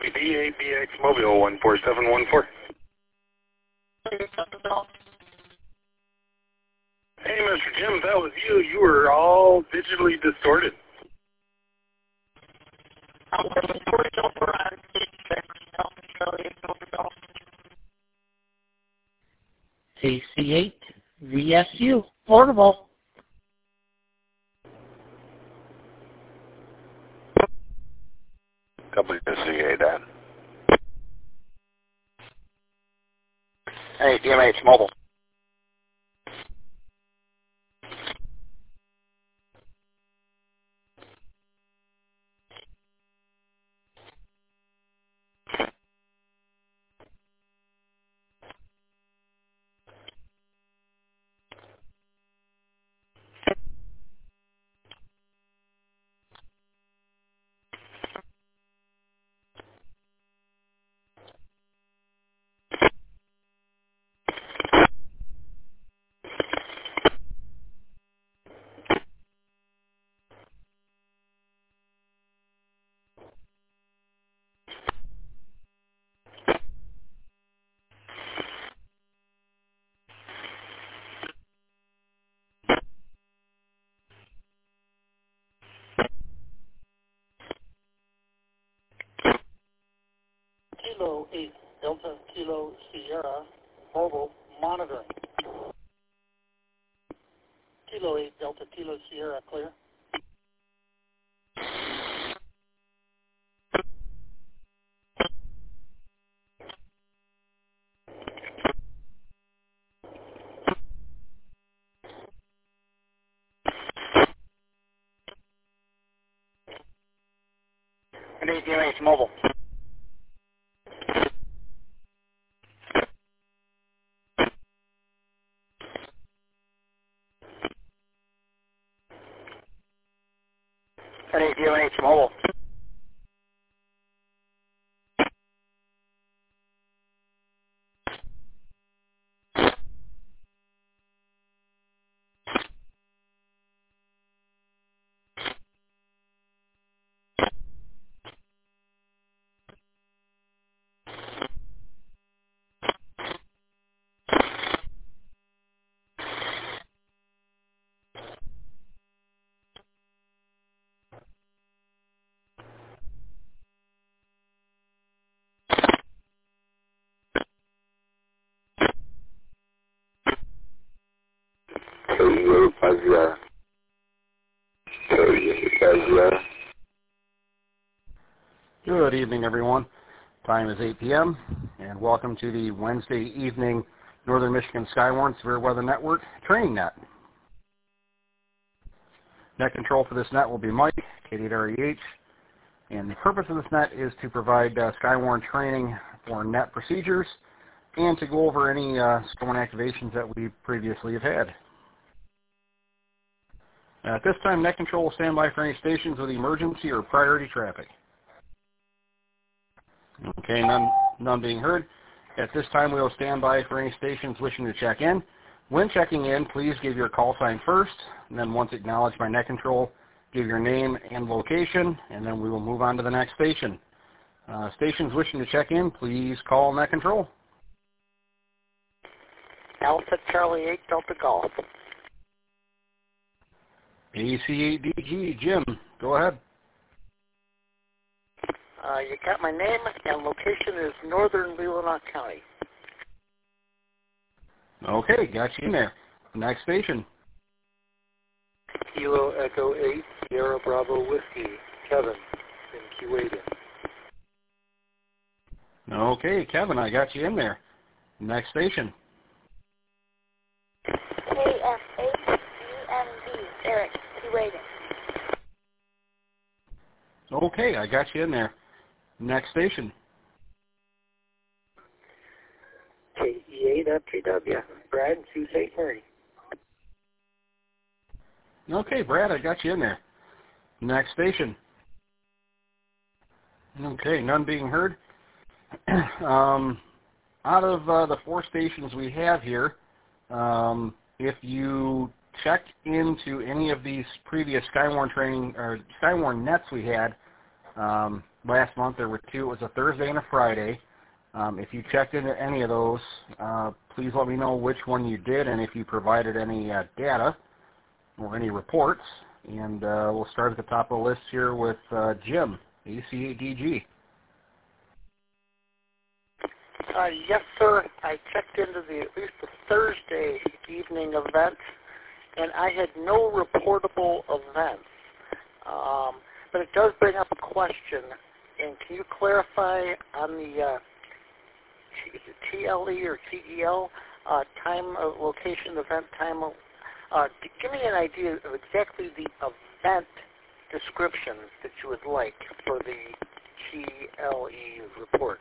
KDABX Mobile 14714. Hey, Mr. Jim, if that was you, you were all digitally distorted. CC8 VSU portable. WCA Dan. Hey, DMH Mobile. Kilo 8 Delta Kilo Sierra mobile monitoring. Kilo 8 Delta Kilo Sierra clear. Hey, DMH Mobile. Hey, DMH Mobile. Good evening, everyone. Time is 8 p.m., and welcome to the Wednesday evening Northern Michigan Skywarn Severe Weather Network training net. Net control for this net will be Mike, K8REH, and the purpose of this net is to provide Skywarn training for net procedures and to go over any storm activations that we previously have had. At this time, net control will stand by for any stations with emergency or priority traffic. Okay, none being heard. At this time, we will stand by for any stations wishing to check in. When checking in, please give your call sign first, and then once acknowledged by net control, give your name and location, and then we will move on to the next station. Stations wishing to check in, please call net control. Alpha Charlie 8 Delta Golf. AC8DG, Jim, go ahead. You got my name and location is Northern Leelanau County. Okay, got you in there. Next station. Kilo Echo 8 Sierra Bravo Whiskey, Kevin in Kuwait. Okay, Kevin, I got you in there. Next station. KF8 UMD, Eric, Kuwait. Okay, I got you in there. Next station. KE8FGW, Brad, Sault Ste. Marie. Okay, Brad, I got you in there. Next station. Okay, none being heard. Out of the 4 stations we have here, if you check into any of these previous Skywarn training or Skywarn nets we had, Last month there were two. It was a Thursday and a Friday. If you checked into any of those, please let me know which one you did and if you provided any data or any reports. And we'll start at the top of the list here with Jim, AC8DG. Yes, sir. I checked into at least the Thursday evening event, and I had no reportable events. But it does bring up a question, and can you clarify on the TLE or TEL, time, location, event, time? Give me an idea of exactly the event descriptions that you would like for the TLE report.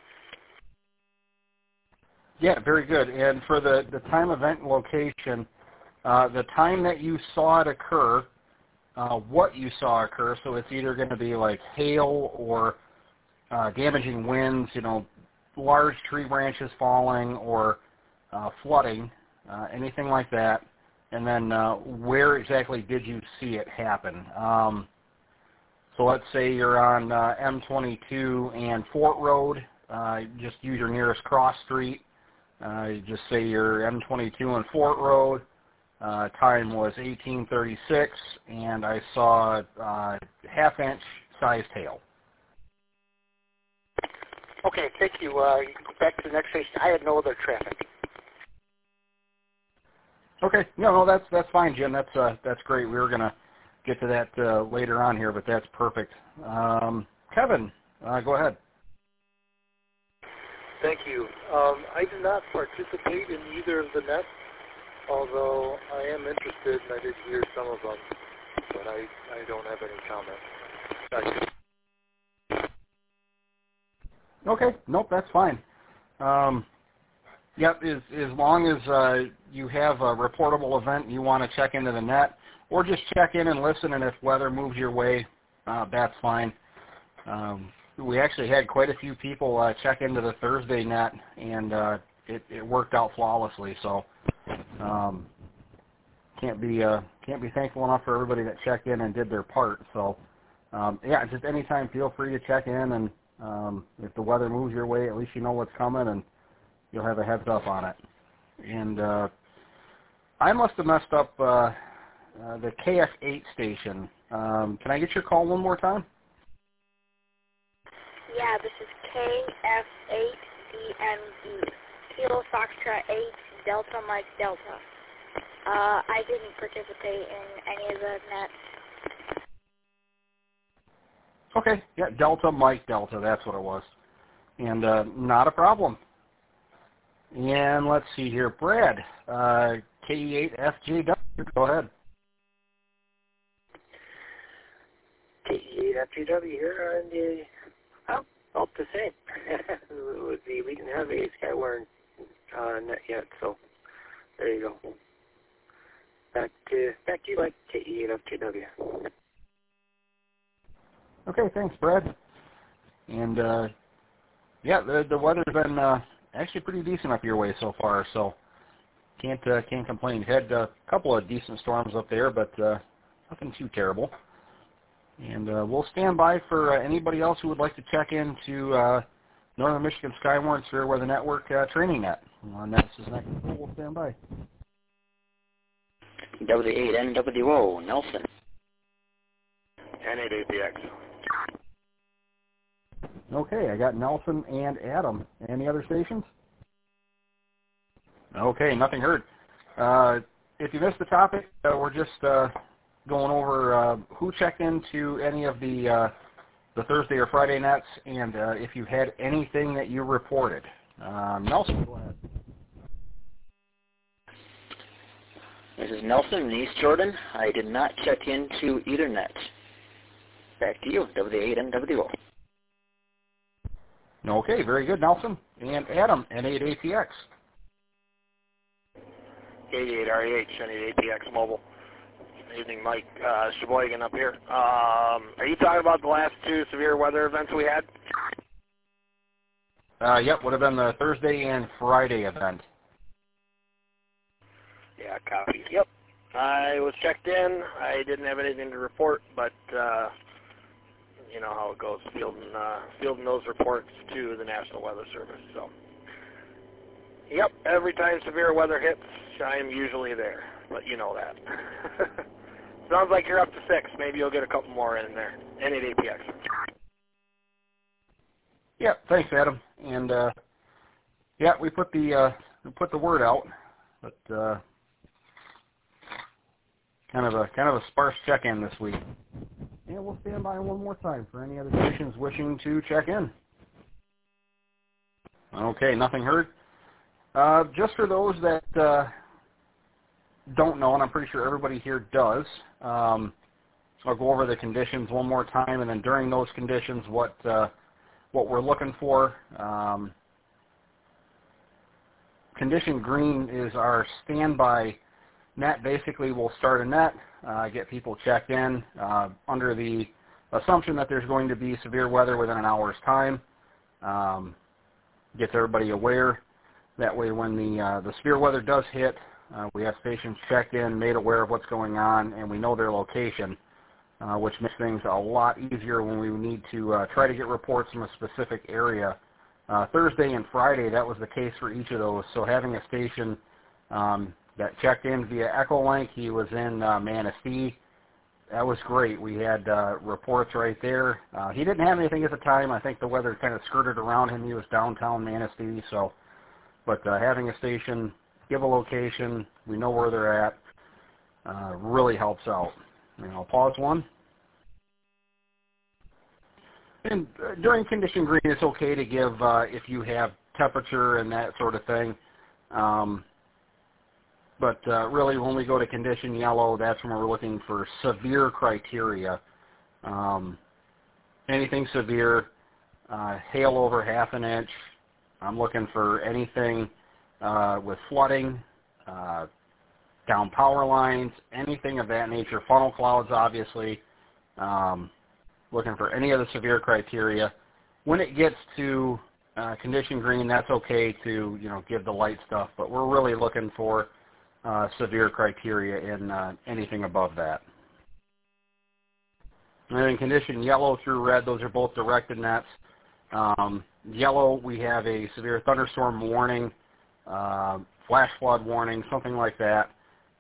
Yeah, very good. And for the time, event, and location, the time that you saw it occur, what you saw occur, so it's either going to be like hail or damaging winds, large tree branches falling or flooding, anything like that. And then where exactly did you see it happen? So let's say you're on M22 and Fort Road. Just use your nearest cross street. Just say you're M22 and Fort Road. Time was 1836, and I saw half-inch sized hail. Okay, thank you. You can go back to the next station. I had no other traffic. Okay, no, that's fine, Jim. That's great. We were gonna get to that later on here, but that's perfect. Kevin, go ahead. Thank you. I did not participate in either of the nets, although I am interested, and I did hear some of them, but I don't have any comments. Thank you. Okay, nope, that's fine. Yep, as long as you have a reportable event and you want to check into the net, or just check in and listen, and if weather moves your way, that's fine. We actually had quite a few people check into the Thursday net, and it worked out flawlessly. So can't be thankful enough for everybody that checked in and did their part. So yeah, just anytime, feel free to check in, and if the weather moves your way, at least you know what's coming, and you'll have a heads up on it. And I must have messed up the KF8 station. Can I get your call one more time? Yeah, this is KF8DMB, Kilo Foxtrot 8, Delta Mike Delta. I didn't participate in any of the nets. Okay, yeah, Delta Mike Delta, that's what it was. And not a problem. And let's see here, Brad, KE8FJW, go ahead. KE8FJW here, and about the same. We didn't have a Skywire net yet, so there you go. Back to you, like KE8FJW. Okay, thanks, Brad. And yeah, the weather's been actually pretty decent up your way so far, so can't complain. Had a couple of decent storms up there, but nothing too terrible. And we'll stand by for anybody else who would like to check into Northern Michigan Skywarn Fair Weather Network training net. This is next. We'll stand by. W8NWO, Nelson. N8APX. Okay, I got Nelson and Adam. Any other stations? Okay, nothing heard. If you missed the topic, we're just going over who checked into any of the Thursday or Friday nets, and if you had anything that you reported. Nelson, go ahead. This is Nelson in East Jordan. I did not check into either net. Back to you, W8NWO. Okay, very good, Nelson. And Adam, N8APX. K8REH, N8APX Mobile. Good evening, Mike. Sheboygan up here. Are you talking about the last two severe weather events we had? Yep, would have been the Thursday and Friday event. Yeah, copy. Yep. I was checked in. I didn't have anything to report, but you know how it goes, fielding those reports to the National Weather Service. So, yep, every time severe weather hits, I'm usually there, but you know that. Sounds like you're up to 6. Maybe you'll get a couple more in there. N8APX. Yeah, thanks, Adam. And yeah, we put the word out, but kind of a sparse check-in this week. Yeah, we'll stand by one more time for any other stations wishing to check in. Okay, nothing heard. Just for those that don't know, and I'm pretty sure everybody here does, I'll go over the conditions one more time, and then during those conditions, what we're looking for. Condition green is our standby net. Basically, we'll start a net, get people checked in under the assumption that there's going to be severe weather within an hour's time. Gets everybody aware. That way, when the severe weather does hit, we have stations checked in, made aware of what's going on, and we know their location, which makes things a lot easier when we need to try to get reports from a specific area. Thursday and Friday, that was the case for each of those. So having a station that checked in via Echolink, he was in Manistee. That was great. We had reports right there. He didn't have anything at the time. I think the weather kind of skirted around him. He was downtown Manistee. So, but having a station, give a location, we know where they're at, really helps out. And I'll pause one. And during condition green, it's okay to give if you have temperature and that sort of thing. But really, when we go to condition yellow, that's when we're looking for severe criteria. Anything severe, hail over half an inch. I'm looking for anything with flooding, down power lines, anything of that nature. Funnel clouds, obviously. Looking for any of the severe criteria. When it gets to condition green, that's okay to give the light stuff, but we're really looking for severe criteria in anything above that. And then in condition yellow through red, those are both directed nets. Yellow, we have a severe thunderstorm warning, flash flood warning, something like that.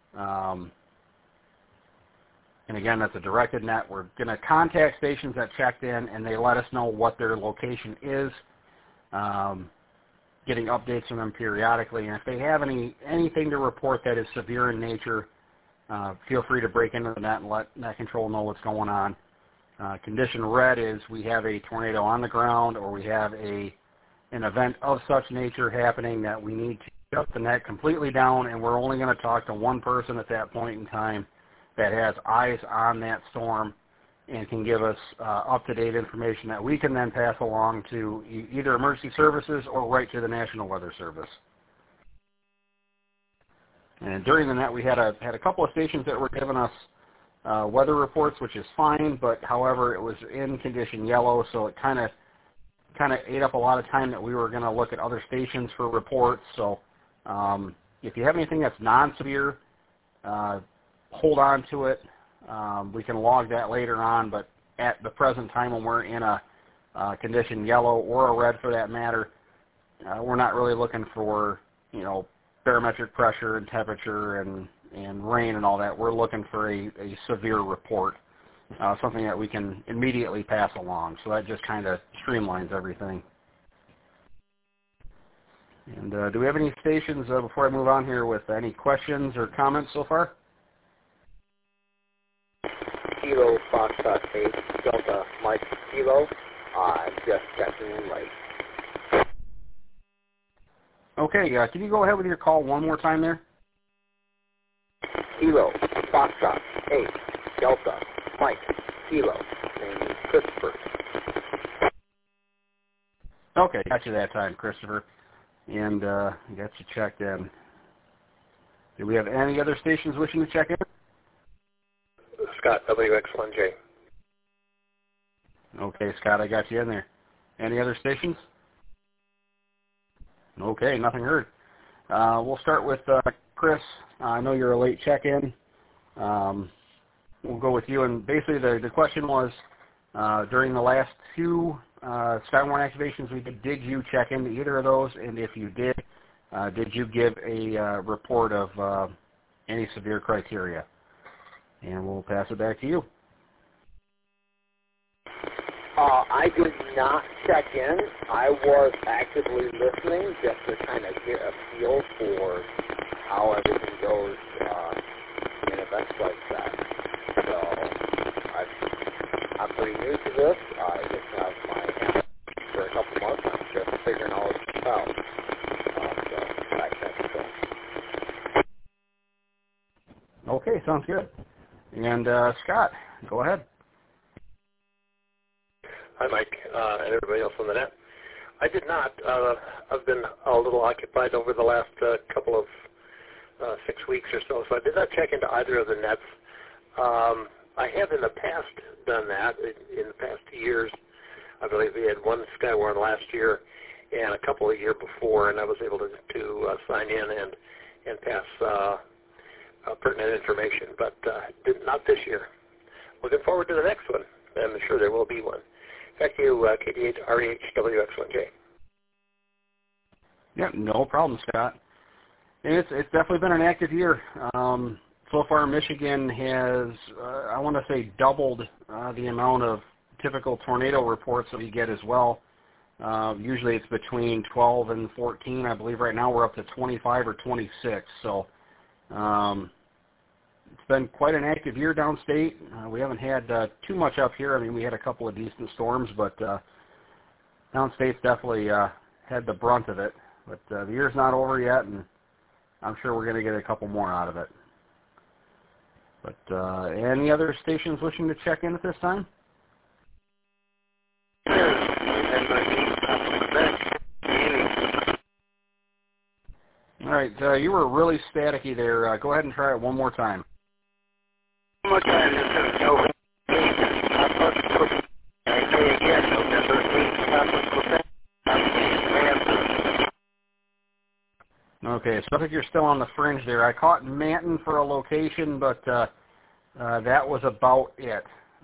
And again, that's a directed net. We're going to contact stations that checked in, and they let us know what their location is, getting updates from them periodically. And if they have anything to report that is severe in nature, feel free to break into the net and let net control know what's going on. Condition red is we have a tornado on the ground, or we have an event of such nature happening that we need to shut the net completely down, and we're only going to talk to one person at that point in time that has eyes on that storm and can give us up-to-date information that we can then pass along to either emergency services or right to the National Weather Service. And during the net, we had a couple of stations that were giving us weather reports, which is fine, but however, it was in condition yellow, so it kind of ate up a lot of time that we were going to look at other stations for reports. So if you have anything that's non-severe, hold on to it. We can log that later on, but at the present time when we're in a condition yellow or a red for that matter, we're not really looking for, barometric pressure and temperature and rain and all that. We're looking for a severe report, something that we can immediately pass along. So that just kind of streamlines everything. And do we have any stations, before I move on here, with any questions or comments so far? Kilo Foxtrot 8 Delta Mike Kilo. Just checking light. Okay, can you go ahead with your call one more time there? Kilo Foxtrot 8 Delta Mike Kilo. Name is Christopher. Okay, got you that time, Christopher. And got you checked in. Do we have any other stations wishing to check in? Scott, WX1J. Okay, Scott, I got you in there. Any other stations? Okay, nothing heard. We'll start with Chris. I know you're a late check-in. We'll go with you. And basically the question was, During the last two Skywarn activations we did you check into either of those? And if you did you give a report of any severe criteria? And we'll pass it back to you. I did not check in. I was actively listening just to kind of get a feel for how everything goes in events like that. So I'm pretty new to this. I just have my hands for a couple months. I'm just figuring all this out. So back then. Okay, sounds good. And Scott, go ahead. Hi, Mike, and everybody else on the net. I did not. I've been a little occupied over the last couple of 6 weeks or so, so I did not check into either of the nets. I have in the past done that. In the past years, I believe we had one Skywarn last year and a couple a year before, and I was able to sign in and pass pertinent information, but not this year. Looking forward to the next one. I'm sure there will be one. Back to you, KDH-REH-WX1J. Yeah, no problem, Scott. And it's definitely been an active year. So far, Michigan has, I want to say, doubled the amount of typical tornado reports that we get as well. Usually it's between 12 and 14. I believe right now we're up to 25 or 26. So it's been quite an active year downstate. We haven't had too much up here. I mean, we had a couple of decent storms, but downstate's definitely had the brunt of it. But the year's not over yet, and I'm sure we're going to get a couple more out of it. But any other stations wishing to check in at this time? All right, you were really staticky there. Go ahead and try it one more time. One more time, this is November 8th. I say again, November 8th, Okay, so I think you're still on the fringe there. I caught Manton for a location, but that was about it.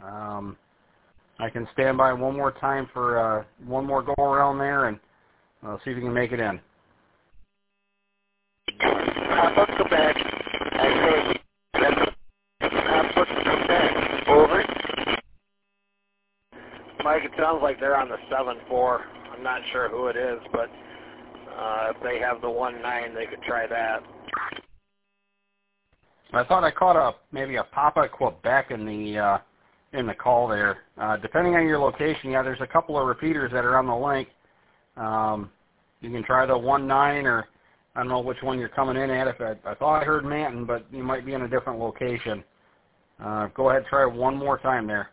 I can stand by one more time for one more go around there, and see if you can make it in. Quebec. I say over. Mike, it sounds like they're on the 7-4. I'm not sure who it is, but if they have the 1-9, they could try that. I thought I caught maybe a Papa Quebec in the call there. Depending on your location, yeah, there's a couple of repeaters that are on the link. You can try the 1-9, or I don't know which one you're coming in at. I thought I heard Manton, but you might be in a different location. Go ahead, try one more time there.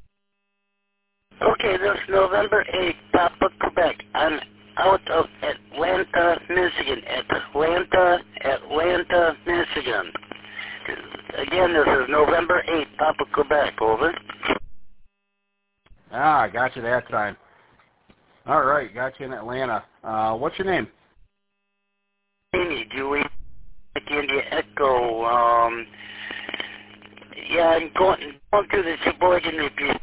Okay, this is November 8th, Papa Quebec. I'm out of Atlanta, Michigan. Atlanta, Michigan. Again, this is November 8th, Papa Quebec. Over. I got you that time. All right, got you in Atlanta. What's your name? Amy, Julie, India Echo. Yeah, I'm going through the Sheboygan Repeat.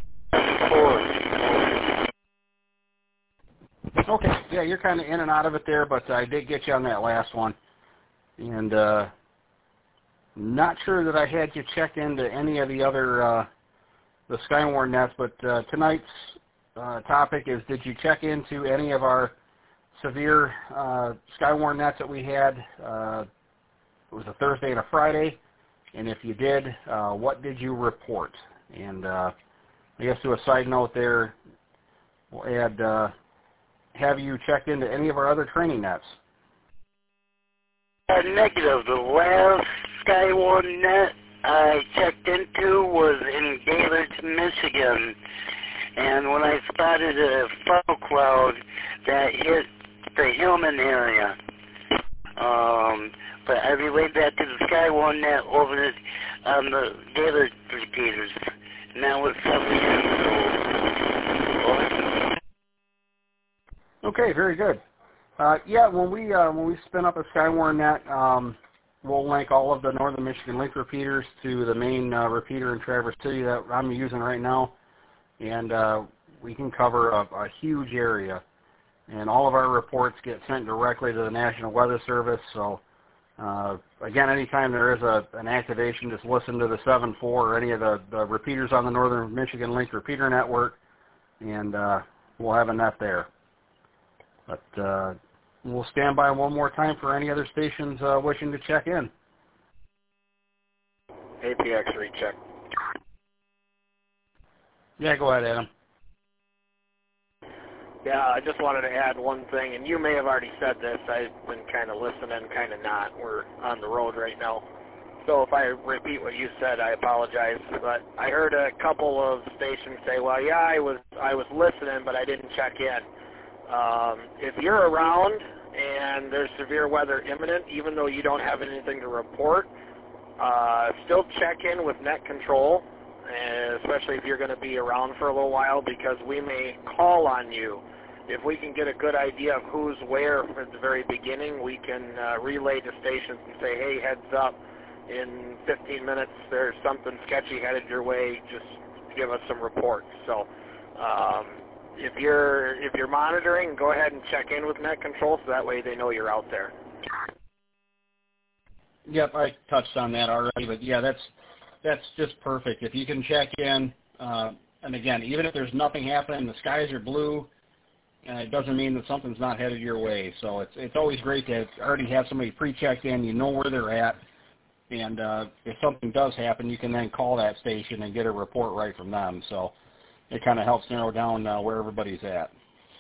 Okay, yeah, you're kind of in and out of it there, but I did get you on that last one. And not sure that I had you check into any of the other the Skywarn nets, but tonight's topic is, did you check into any of our severe Skywarn nets that we had? It was a Thursday and a Friday, and if you did, what did you report? And I guess to a side note there, we'll add, have you checked into any of our other training nets? Negative. The last Skywarn net I checked into was in Gaylord, Michigan, and when I spotted a funnel cloud that hit the Hillman area, but I relayed that to the Skywarn net over the Gaylord repeaters, and that was 7 years ago. Okay, very good. Yeah, when we spin up a Skywarn net, we'll link all of the Northern Michigan link repeaters to the main repeater in Traverse City that I'm using right now. and we can cover a huge area. And all of our reports get sent directly to the National Weather Service. So, again, anytime there is an activation, just listen to the 7.4 or any of the repeaters on the Northern Michigan Link repeater network, and we'll have a net there. But we'll stand by one more time for any other stations wishing to check in. APX recheck. Yeah, go ahead, Adam. Yeah, I just wanted to add one thing, and you may have already said this. I've been kind of listening, kind of not. We're on the road right now. So if I repeat what you said, I apologize. But I heard a couple of stations say, well, yeah, I was listening, but I didn't check in. If you're around and there's severe weather imminent, even though you don't have anything to report, still check in with Net Control, and especially if you're going to be around for a little while, because we may call on you. If we can get a good idea of who's where at the very beginning, we can relay to stations and say, hey, heads up, in 15 minutes there's something sketchy headed your way, just give us some reports. So if you're monitoring, go ahead and check in with Net Control so that way they know you're out there. Yep, I touched on that already, but yeah, that's just perfect. If you can check in, and again, even if there's nothing happening, the skies are blue, it doesn't mean that something's not headed your way. So it's always great to already have somebody pre-checked in. You know where they're at, and if something does happen, you can then call that station and get a report right from them. So it kind of helps narrow down where everybody's at.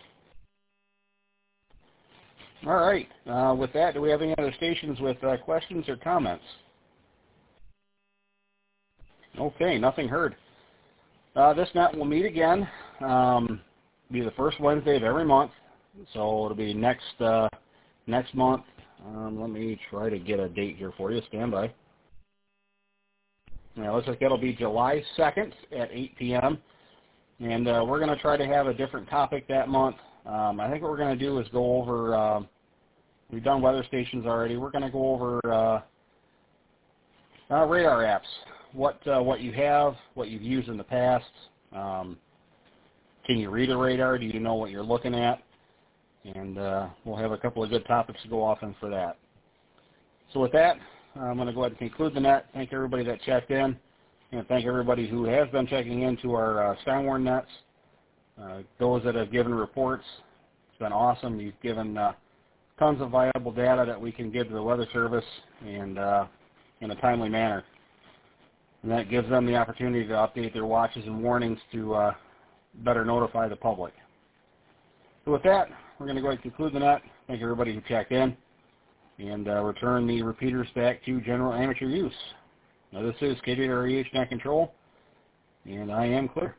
All right. With that, do we have any other stations with questions or comments? Okay, nothing heard. This net will meet again. Be the first Wednesday of every month, so it'll be next month. Let me try to get a date here for you. Stand by. Now, looks like it'll be July 2nd at 8 p.m., and we're going to try to have a different topic that month. I think what we're going to do is go over, we've done weather stations already. We're going to go over radar apps, what you have, what you've used in the past. Can you read a radar? Do you know what you're looking at? And we'll have a couple of good topics to go off in for that. So with that, I'm going to go ahead and conclude the net. Thank everybody that checked in, and thank everybody who has been checking into our Skywarn nets. Those that have given reports, it's been awesome. You've given tons of viable data that we can give to the Weather Service, and in a timely manner. And that gives them the opportunity to update their watches and warnings to better notify the public. So with that, we're going to go ahead and conclude the net. Thank everybody who checked in, and return the repeaters back to general amateur use. Now this is KJREH Net Control, and I am clear.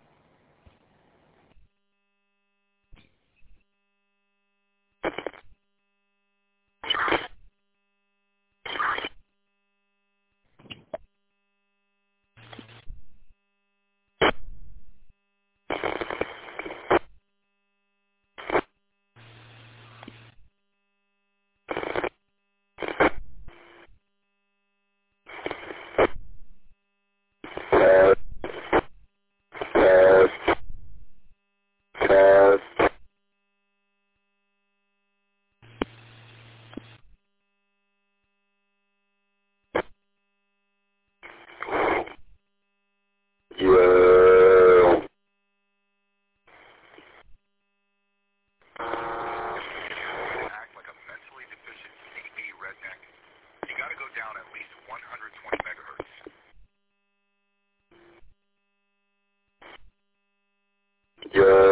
Yeah.